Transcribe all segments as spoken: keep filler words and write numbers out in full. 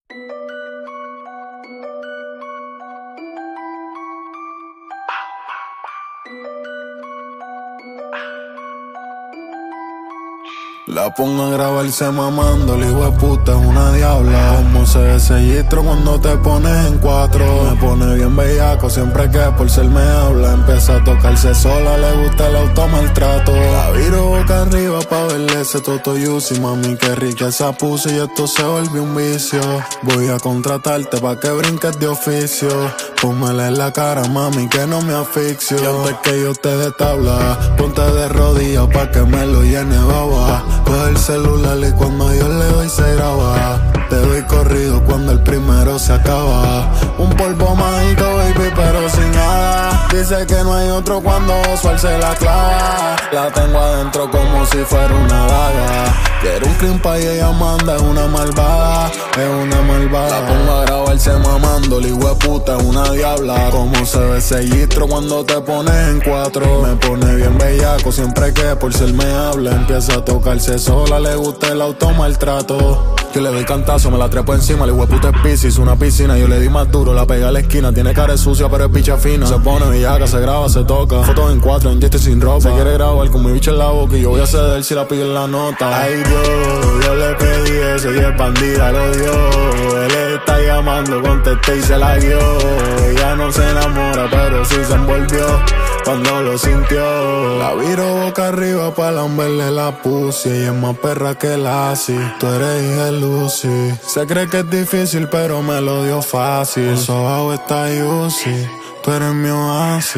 La pongo a grabarse mamando, el hijo de puta es una diabla. Como se ve ese gistro cuando te pones en cuatro. Me pone bien bellaco siempre que por ser me habla. Empieza a tocarse sola, le gusta el automaltrato. La viro boca arriba pa' verle ese toto yusi. Mami, qué rica esa puse y esto se volvió un vicio. Voy a contratarte pa' que brinques de oficio. Pónmela en la cara, mami, que no me asfixio. Y antes que yo te dé tabla, ponte de rodillas pa' que me lo llene baba. Coge el celular y cuando yo le doy se graba. Te doy corrido cuando el primero se acaba. Un polvo mágico, baby, pero sin nada. Dice que no hay otro cuando Oswald se la clava. La tengo adentro como si fuera una daga. Quiero un cream pie y ella manda, es una malvada. Es una malvada. La pongo a grabarse mamando, el hijo de puta es una diabla. Como se ve ese gistro cuando te pones en cuatro. Me pone bien bellaco siempre que por ser me habla. Empieza a tocarse sola, le gusta el automaltrato. Yo le doy cantazo, me la trepo encima, el hijo de puta es piscis, una piscina. Yo le di más duro, la pegué a la esquina. Tiene cara sucia pero es picha fina. Se pone bellaca, se graba, se toca. Fotos en cuatro, en jet sin ropa. Se quiere grabar con mi bicho en la boca y yo voy a ceder si la pillo en la nota. Ay Dios, yo le pedí eso y el bandida lo dio. Él está llamando, contesté y se la dio. Ella no se enamora pero sí se envolvió cuando lo sintió. La viro boca arriba pa' lamberle la pussy. Ella es más perra que la asi. Tú eres hija de Lucy. Se cree que es difícil pero me lo dio fácil. Eso abajo está Yusi. Tú eres mi oasis.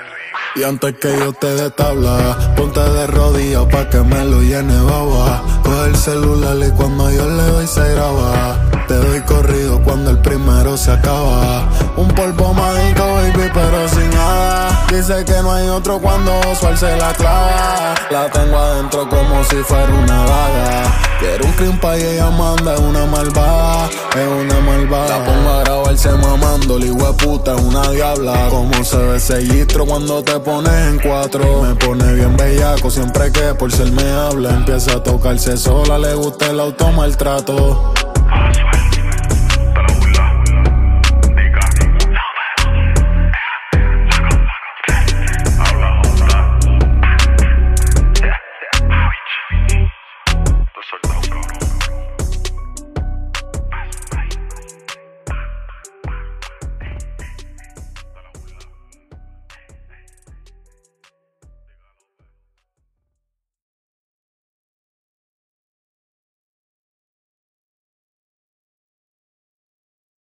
Y antes que yo te dé tabla, ponte de rodillas pa' que me lo llene baba. Coge el celular y cuando yo le doy se graba. Te doy corrido cuando el primero se acaba. Un polvo mágico, baby, pero sin nada. Dice que no hay otro cuando Oswald se la clava. La tengo adentro como si fuera una daga. Quiero un cream pie y ella manda, es una malvada. Es una malvada. La pongo a grabarse mamando, el hijo de puta es una diabla. Como se ve ese gistro cuando te pones en cuatro. Me pone bien bellaco siempre que por ser me habla. Empieza a tocarse sola, le gusta el automaltrato.